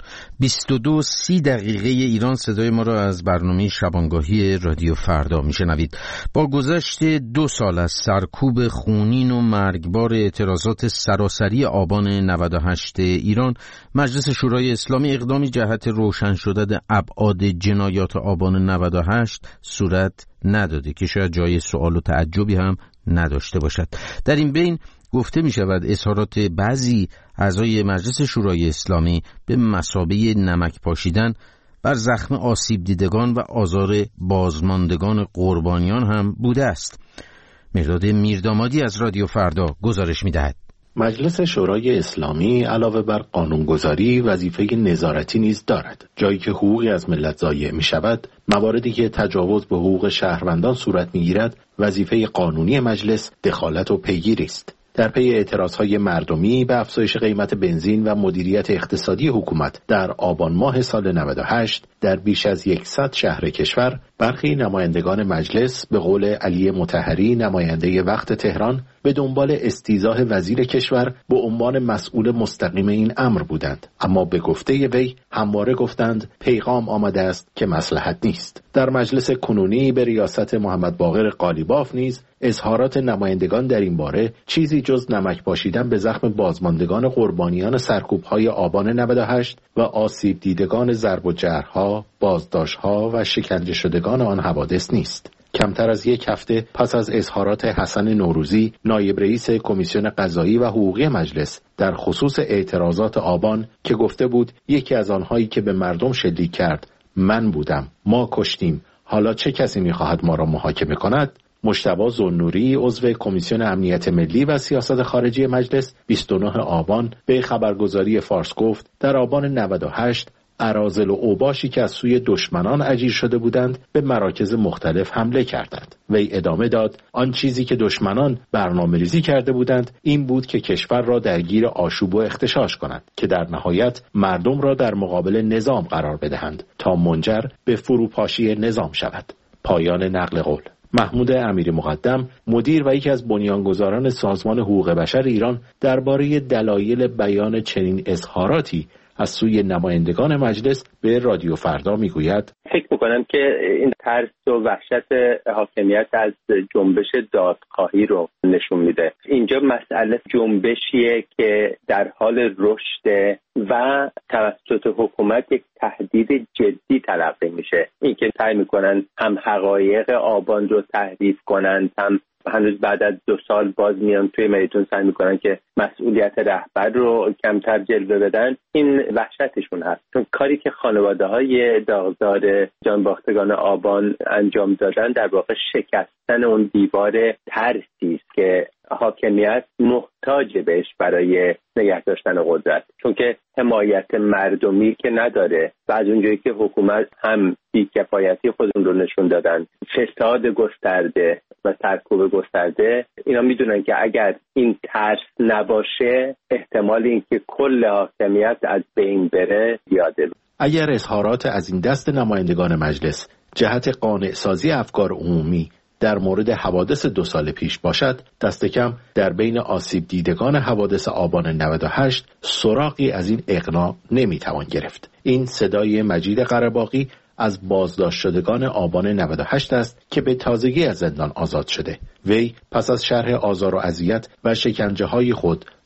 22:30 ایران صدای ما را از برنامه شبانگاهی رادیو فردا میشنوید. با گذشت 2 سال از سرکوب خونین و مرگبار اعتراضات سراسری آبان 98 ایران، مجلس شورای اسلامی اقدامی جهت روشن شدن ابعاد جنایات آبان 98 صورت نداده که شاید جای سوال و تعجبی هم نداشته باشد. در این بین گفته می شود اظهارات بعضی اعضای مجلس شورای اسلامی به مثابه نمک پاشیدن بر زخم آسیب دیدگان و آزار بازماندگان قربانیان هم بوده است. مرداد میردامادی از رادیو فردا گزارش می دهد. مجلس شورای اسلامی علاوه بر قانونگذاری وظیفه نظارتی نیز دارد. جایی که حقوقی از ملت ضایع می شود، مواردی که تجاوز به حقوق شهروندان صورت می گیرد، وظیفه قانونی مجلس دخالت و پیگیری است. در پی اعتراضهای مردمی به افزایش قیمت بنزین و مدیریت اقتصادی حکومت در آبان ماه سال 98 در بیش از 100 شهر کشور، برخی نمایندگان مجلس به قول علی مطهری، نماینده وقت تهران، به دنبال استیضاح وزیر کشور به عنوان مسئول مستقیم این امر بودند، اما به گفته وی همواره گفتند پیغام آمده است که مصلحت نیست. در مجلس کنونی به ریاست محمد باقر قالیباف نیز اظهارات نمایندگان در این باره چیزی جز نمک پاشیدن به زخم بازماندگان قربانیان سرکوب‌های آبان 98 و آسیب دیدگان ضرب و جرح‌ها، بازداشت‌ها و شکنجه شدگان آن حوادث نیست. کمتر از 1 هفته پس از اظهارات حسن نوروزی، نایب رئیس کمیسیون قضایی و حقوقی مجلس در خصوص اعتراضات آبان که گفته بود یکی از آنهایی که به مردم شلیک کرد من بودم، ما کشتیم، حالا چه کسی می‌خواهد ما را محاکمه کند؟ مجتبی ذوالنوری، عضو کمیسیون امنیت ملی و سیاست خارجی مجلس، 29 آبان به خبرگزاری فارس گفت در آبان 98 اراذل و اوباشی که از سوی دشمنان اجیر شده بودند به مراکز مختلف حمله کردند. وی ادامه داد آن چیزی که دشمنان برنامه‌ریزی کرده بودند این بود که کشور را درگیر آشوب و اغتشاش کنند که در نهایت مردم را در مقابل نظام قرار بدهند تا منجر به فروپاشی نظام شود. پایان نقل قول. محمود امیری مقدم، مدیر و یکی از بنیانگذاران سازمان حقوق بشر ایران، درباره دلایل بیان چنین اظهاراتی از سوی نمایندگان مجلس به رادیو فردا میگوید فکر میکنم که این ترس و وحشت حاکمیت از جنبش دادخواهی رو نشون میده. اینجا مسئله جنبشیه که در حال رشد و توسط حکومت یک تهدید جدی تلقی میشه. اینکه سعی میکنن هم حقایق آبان رو تحریف کنن، هم هنوز بعد از 2 سال باز میان توی میدون سعی میکنن که مسئولیت رهبر رو کمتر جلوه بدن. این وحشتشون هست، چون کاری که خانواده های داغدار جانباختگان آبان انجام دادن در واقع شکستن اون دیوار ترسی است که حاکمیت محتاج بهش برای نگه داشتن قدرت، چون که حمایت مردمی که نداره و از اونجایی که حکومت هم بی‌کفایتی خودشون رو نشون دادن، فساد گسترده و سرکوب گسترده، اینا میدونن که اگر این ترس نباشه احتمال اینکه کل حاکمیت از بین بره زیاده. اگر اظهارات از این دست نمایندگان مجلس جهت قانع سازی افکار عمومی در مورد حوادث 2 سال پیش باشد، دست کم در بین آسیب دیدگان حوادث آبان 98 سراغی از این اقناع نمیتوان گرفت. این صدای مجید قره‌باغی از بازداشت شدگان آبان 98 است که به تازگی از زندان آزاد شده. وی پس از شرح آزار و اذیت و شکنجه های خود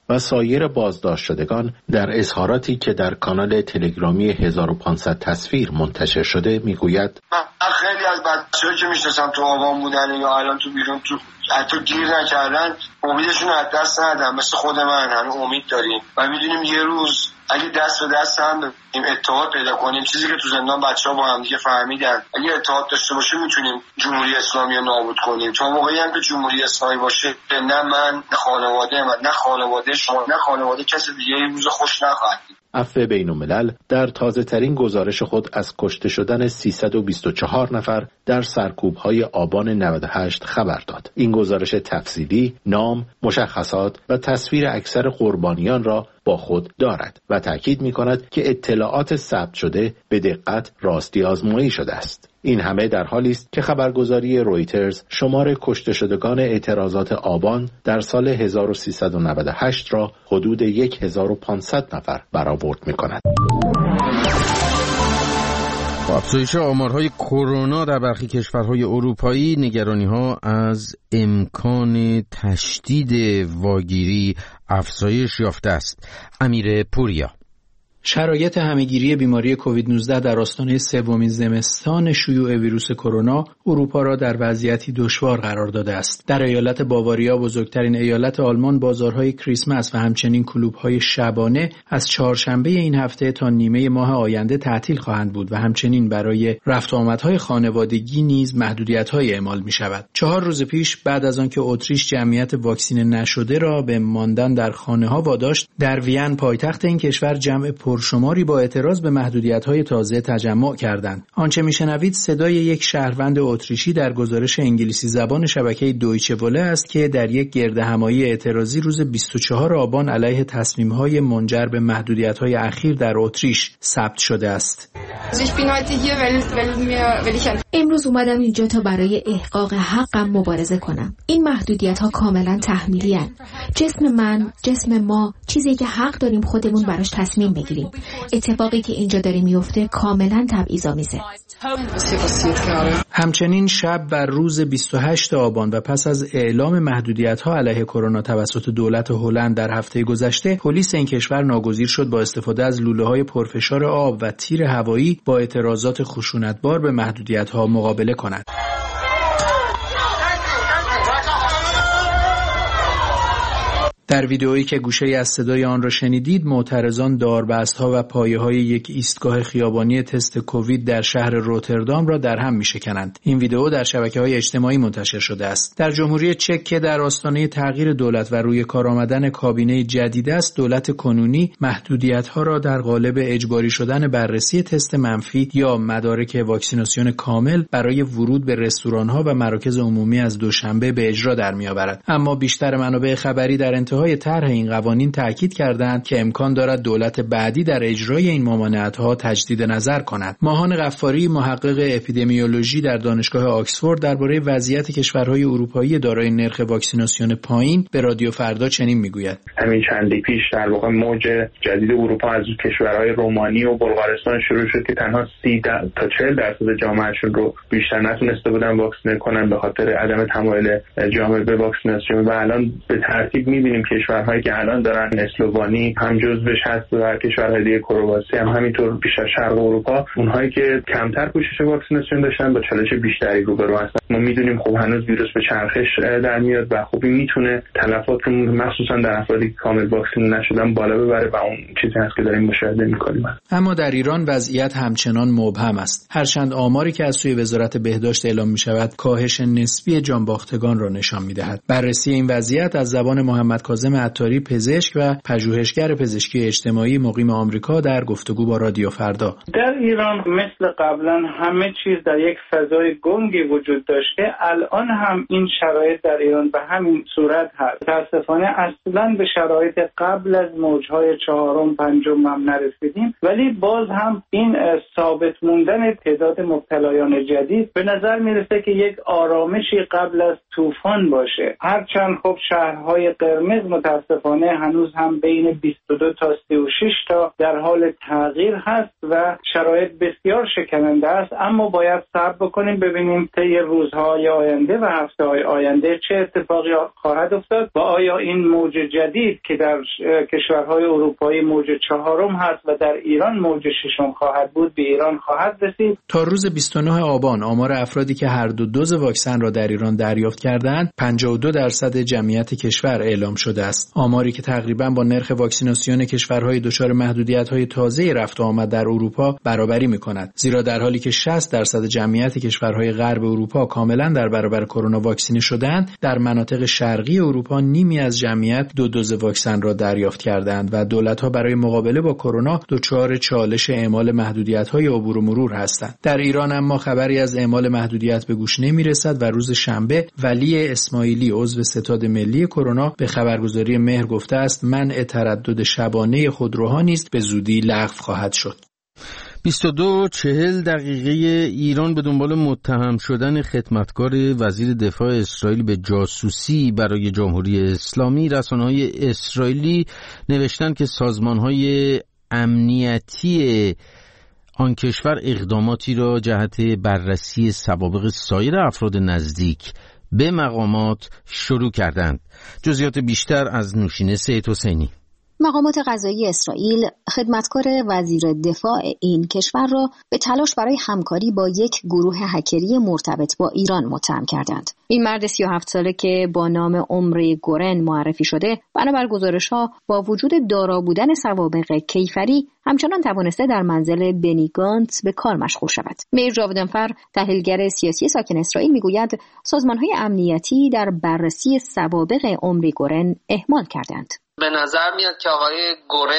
و سایر بازداشت شدگان در اظهاراتی که در کانال تلگرامی 1500 تصویر منتشر شده میگوید من خیلی از بچه‌ها که میشناسم تو آبان بودن یا الان تو بیرون تو حتی گیر نکردن امیدشون از دست ندن، مثل خود من هنوز امید داریم و میدونیم یه روز اگه دست به دست هم بدیم اتحاد پیدا کنیم، چیزی که تو زندان بچه‌ها با هم دیگه فهمیدن، اگه اتحاد داشته باشیم میتونیم جمهوری اسلامی رو نابود کنیم. تا موقعی هم که جمهوری اسلامی باشه نه من نه خانواده من نه خانواده شما نه خانواده کسی دیگه این روز خوش نخواهد دید. عفو بین‌الملل در تازه‌ترین گزارش خود از کشته شدن 324 نفر در سرکوب‌های آبان 98 خبر داد. این گزارش تفصیلی نام، مشخصات و تصویر اکثر قربانیان را با خود دارد و تأکید می‌کند که اطلاعات ثبت شده به دقت راستی آزمایی شده است. این همه در حالی است که خبرگزاری رویترز شمار کشته شدگان اعتراضات آبان در سال 1398 را حدود 1500 نفر برآورد می‌کند. با افزایش آمارهای کرونا در برخی کشورهای اروپایی، نگرانی‌ها از امکان تشدید واگیری افزایش یافته است. امیر پوریا: شرایط همه‌گیری بیماری کووید 19 در آستانه سومین زمستان شیوع ویروس کرونا اروپا را در وضعیتی دشوار قرار داده است. در ایالت باواریا، بزرگترین ایالت آلمان، بازارهای کریسمس و همچنین کلوب‌های شبانه از چهارشنبه این هفته تا نیمه ماه آینده تعطیل خواهند بود و همچنین برای رفت و آمدهای خانوادگی نیز محدودیت‌های اعمال می‌شود. 4 روز پیش بعد از آنکه اتریش جمعیت واکسینه نشده را به ماندن در خانه‌ها واداشت، در وین پایتخت این کشور جمع پرشماری با اعتراض به محدودیت‌های تازه تجمع کردند. آنچه میشنوید صدای یک شهروند اتریشی در گزارش انگلیسی زبان شبکه دویچه وله است که در یک گردهمایی اعتراضی روز 24 آبان علیه تصمیم‌های منجر به محدودیت‌های اخیر در اتریش ثبت شده است. امروز اومدم اینجا تا برای احقاق حقم مبارزه کنم. این محدودیت‌ها کاملا تحمیلی هستند. جسم من، جسم ما، چیزی که حق داریم خودمون براش تصمیم بگیریم. اتفاقی که اینجا داره میفته کاملا تبعیض‌آمیزه. همچنین شب بر روز 28 آبان و پس از اعلام محدودیت‌ها علیه کرونا توسط دولت هلند در هفته گذشته، پلیس این کشور ناگزیر شد با استفاده از لوله‌های پرفشار آب و تیر هوایی با اعتراضات خشونتبار به محدودیت‌ها مقابله کند. در ویدئویی که گوشه‌ای از صدای آن را شنیدید، معترضان داربست‌ها و پایه‌های یک ایستگاه خیابانی تست کووید در شهر روتردام را در هم می‌شکنند. این ویدئو در شبکه‌های اجتماعی منتشر شده است. در جمهوری چک که در آستانه تغییر دولت و روی کار آمدن کابینه جدید است، دولت کنونی محدودیت‌ها را در قالب اجباری شدن بررسی تست منفی یا مدارک واکسیناسیون کامل برای ورود به رستوران‌ها و مراکز عمومی از دوشنبه به اجرا در می‌آورد. اما بیشتر منابع خبری در انتهای طرح این قوانین تاکید کردند که امکان دارد دولت بعدی در اجرای این ممانعت‌ها تجدید نظر کند. ماهان غفاری، محقق اپیدمیولوژی در دانشگاه آکسفورد، درباره وضعیت کشورهای اروپایی دارای نرخ واکسیناسیون پایین به رادیو فردا چنین میگوید: همین چندی پیش در واقع موج جدید اروپا از کشورهای رومانی و بلغارستان شروع شد که تنها 30 تا 40% جامعهشون رو بیشتر نتونسته بودن واکسینه کنن به خاطر عدم تمایل جامعه به واکسیناسیون و الان به ترتیب می‌بینیم کشورهایی که الان دارن اسلوونی هم جزوش هست و کشورهای دیگه کرواسی هم همینطور بیشتر شرق اروپا، اونهایی که کمتر پوشش واکسیناسیون داشتن با چالش بیشتری روبرو هستن. ما میدونیم خب هنوز ویروس به چرخش در میاد و خب این میتونه تلفات رو مخصوصا در افرادی که کامل واکسین نشدن بالا ببره و اون چیزی هست که داریم مشاهده میکنیم. اما در ایران وضعیت همچنان مبهم است. هرچند آماری که از سوی وزارت بهداشت اعلام میشود کاهش نسبی جانباختگان را نشان میدهد. بررسی این وضعیت از زبان محمد کاظم عطاری، پزشک و پژوهشگر پزشکی اجتماعی مقیم آمریکا، در گفتگو با رادیو فردا: در ایران مثل قبلا همه چیز در یک فضای گنگی وجود داشته. الان هم این شرایط در ایران به همین صورت هست. متاسفانه اصلا به شرایط قبل از موجهای 4 و 5 هم نرسیدیم، ولی باز هم این ثابت موندن تعداد مبتلایان جدید به نظر میرسه که یک آرامشی قبل از طوفان باشه. هرچند خب شهرهای قرمز متاسفانه هنوز هم بین 22 تا 36 تا در حال تغییر هست و شرایط بسیار شکننده است، اما باید صبر بکنیم ببینیم طی روزهای آینده و هفته‌های آینده چه اتفاقی خواهد افتاد و آیا این موج جدید که در کشورهای اروپایی موج 4 هست و در ایران موج 6 خواهد بود به ایران خواهد رسید. تا روز 29 آبان آمار افرادی که هر دو دوز واکسن را در ایران دریافت کردند 52% جمعیت کشور اعلام شده است. آماری که تقریباً با نرخ واکسیناسیون کشورهای دچار محدودیت‌های تازه رفت و آمد در اروپا برابری می‌کند. زیرا در حالی که 60% جمعیت کشورهای غرب اروپا کاملاً در برابر کرونا واکسینه شدند، در مناطق شرقی اروپا نیمی از جمعیت دو دوز واکسن را دریافت کردند و دولت‌ها برای مقابله با کرونا دچار چالش اعمال محدودیت‌های عبور و مرور هستند. در ایران اما خبری از اعمال محدودیت به گوش نمی‌رسد و روز شنبه ولی اسماعیلی عضو ستاد ملی کرونا به خبرگزاری مهر گفته است منع تردد شبانه خودروها نیز به زودی لغو خواهد شد. 22:40 ایران به دنبال متهم شدن خدمتکار وزیر دفاع اسرائیل به جاسوسی برای جمهوری اسلامی. رسانه‌های اسرائیلی نوشتن که سازمان‌های امنیتی آن کشور اقداماتی را جهت بررسی سوابق سایر افراد نزدیک به مقامات شروع کردند. جزئیات بیشتر از نوشین سید حسینی. مقامات قضایی اسرائیل خدمتکار وزیر دفاع این کشور را به تلاش برای همکاری با یک گروه هکری مرتبط با ایران متهم کردند. این مرد 37 ساله که با نام عمری گورن معرفی شده، بنابر گزارش‌ها با وجود دارا بودن سوابق کیفری همچنان توانسته در منزل بنی گانتس به کار مشغول شود. میر جاودنفر، تحلیلگر سیاسی ساکن اسرائیل، میگوید سازمان‌های امنیتی در بررسی سوابق عمری گورن اهمال کردند. به نظر میاد که آقای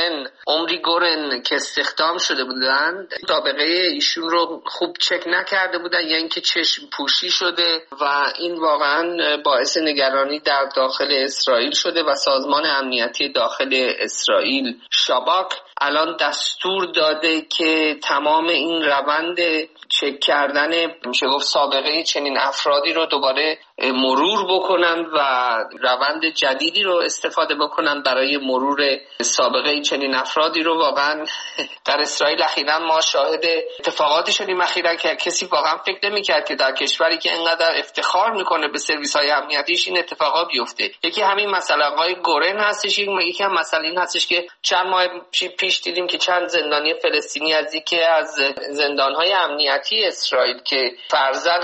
عمری گورن که استخدام شده بودند سابقه ایشون رو خوب چک نکرده بودن یا اینکه چشم پوشی شده و این واقعا باعث نگرانی در داخل اسرائیل شده و سازمان امنیتی داخل اسرائیل شاباک الان دستور داده که تمام این روند چک کردن میشه گفت سابقه چنین افرادی رو دوباره مرور بکنن و روند جدیدی رو استفاده بکنن برای مرور سابقه چنین افرادی رو. واقعا در اسرائیل اخیراً ما شاهد اتفاقاتی شدیم اخیراً که کسی واقعا فکر نمی‌کرد که در کشوری که اینقدر افتخار میکنه به سرویس‌های امنیتیش این اتفاقا بیفته. یکی همین مسئله آقای گورن هستش، یکی هم مسئله این هستش که چند ماه پیش دیدیم که چند زندانی فلسطینی از یکی از زندان‌های امنیتی اسرائیل که فرزند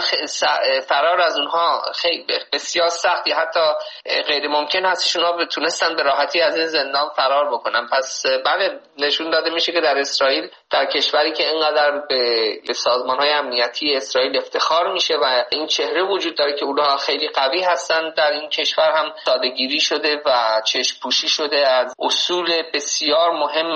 فرار از اونها خیلی بسیار سختی حتی غیر ممکن هستش اونها بتونستن به راحتی از این زندان فرار بکنن. پس بله نشون داده میشه که در اسرائیل، در کشوری که اینقدر به سازمان‌های امنیتی اسرائیل افتخار میشه و این چهره وجود داره که اونها خیلی قوی هستن، در این کشور هم ساده‌گیری شده و چشم پوشی شده از اصول بسیار مهم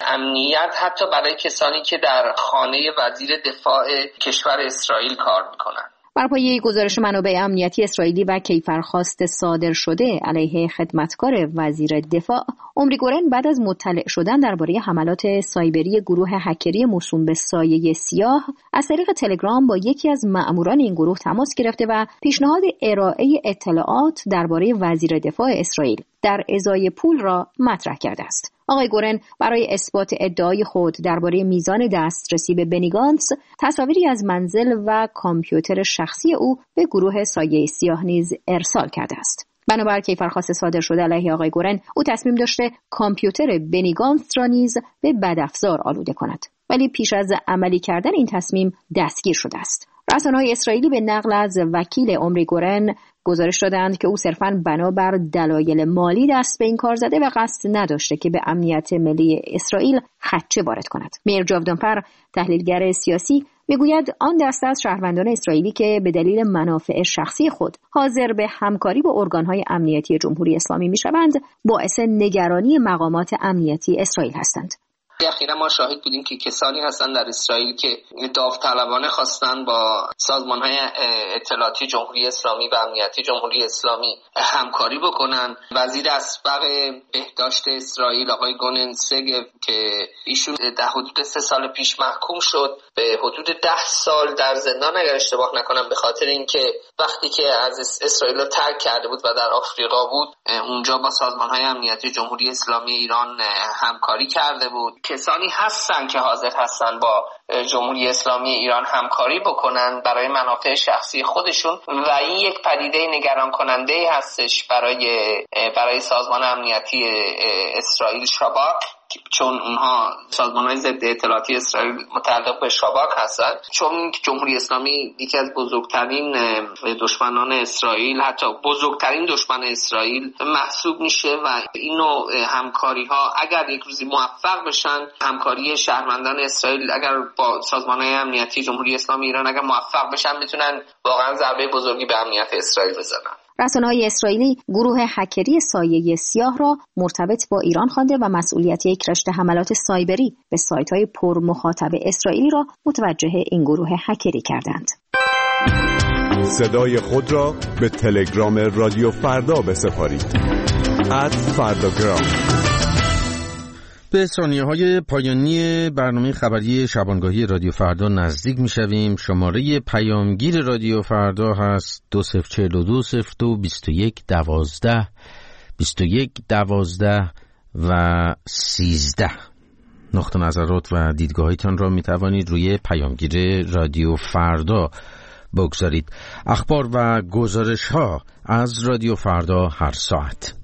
امنیت حتی برای کسانی که در خانه وزیر دفاع کشور اسرائیل کار میکنن. بر پایه گزارش منابع امنیتی اسرائیلی و کیفرخواست صادر شده علیه خدمتکار وزیر دفاع، عمری گورن بعد از مطلع شدن درباره حملات سایبری گروه هکری موسوم به سایه سیاه از طریق تلگرام با یکی از مأموران این گروه تماس گرفته و پیشنهاد ارائه اطلاعات درباره وزیر دفاع اسرائیل در ازای پول را مطرح کرده است. آقای گورن برای اثبات ادعای خود درباره میزان دسترسی به بنی گانتس تصاویری از منزل و کامپیوتر شخصی او به گروه سایه سیاه نیز ارسال کرده است. بنابر کیفرخواست صادر شده علیه آقای گورن، او تصمیم داشته کامپیوتر بنی گانتس را نیز به بدافزار آلوده کند، ولی پیش از عملی کردن این تصمیم دستگیر شده است. رسانه‌های اسرائیلی به نقل از وکیل عمری گورن گزارش دادند که او صرفاً بنابر دلایل مالی دست به این کار زده و قصد نداشته که به امنیت ملی اسرائیل خدشه وارد کند. میر جاودنفر، تحلیلگر سیاسی، میگوید آن دسته از شهروندان اسرائیلی که به دلیل منافع شخصی خود حاضر به همکاری با ارگان‌های امنیتی جمهوری اسلامی میشوند، باعث نگرانی مقامات امنیتی اسرائیل هستند. اخیراً ما شاهد بودیم که کسانی هستن در اسرائیل که داوطلبانه خواستن با سازمان‌های اطلاعاتی جمهوری اسلامی و امنیتی جمهوری اسلامی همکاری بکنن. وزیر اسبق بهداشت اسرائیل آقای گونن سگو که ایشون در حدود 3 سال پیش محکوم شد به حدود 10 سال در زندان اگر اشتباه نکنم، به خاطر اینکه وقتی که از اسرائیل رو ترک کرده بود و در آفریقا بود اونجا با سازمان‌های امنیتی جمهوری اسلامی ایران همکاری کرده بود. کسانی هستن که حاضر هستن با جمهوری اسلامی ایران همکاری بکنن برای منافع شخصی خودشون و این یک پدیده نگران کننده هستش برای سازمان امنیتی اسرائیل شباک، چون اونها سازمان‌های ضد اطلاعاتی اسرائیل متعلق به شباک هستن، چون جمهوری اسلامی یکی از بزرگترین دشمنان اسرائیل، حتی بزرگترین دشمن اسرائیل محسوب میشه و این نوع همکاری‌ها اگر یک روزی موفق بشن، همکاری شهروندان اسرائیل اگر با سازمان‌های امنیتی جمهوری اسلامی ایران اگر موفق بشن، میتونن واقعا ضربه بزرگی به امنیت اسرائیل بزنن. رسانه‌های اسرائیلی گروه هکری سایه سیاه را مرتبط با ایران خوانده و مسئولیت یک رشته حملات سایبری به سایت‌های پر مخاطب اسرائیلی را متوجه این گروه هکری کردند. صدای خود را به تلگرام رادیو فردا بسپارید. @فرداگرام. به ثانیه‌های پایانی برنامه خبری شبانگاهی رادیو فردا نزدیک می‌شویم. شماره پیامگیر رادیو فردا هست 2042022112 2112 و 13. نقط نظرات و دیدگاهیتان را می‌توانید روی پیامگیر رادیو فردا بگذارید. اخبار و گزارش‌ها از رادیو فردا هر ساعت.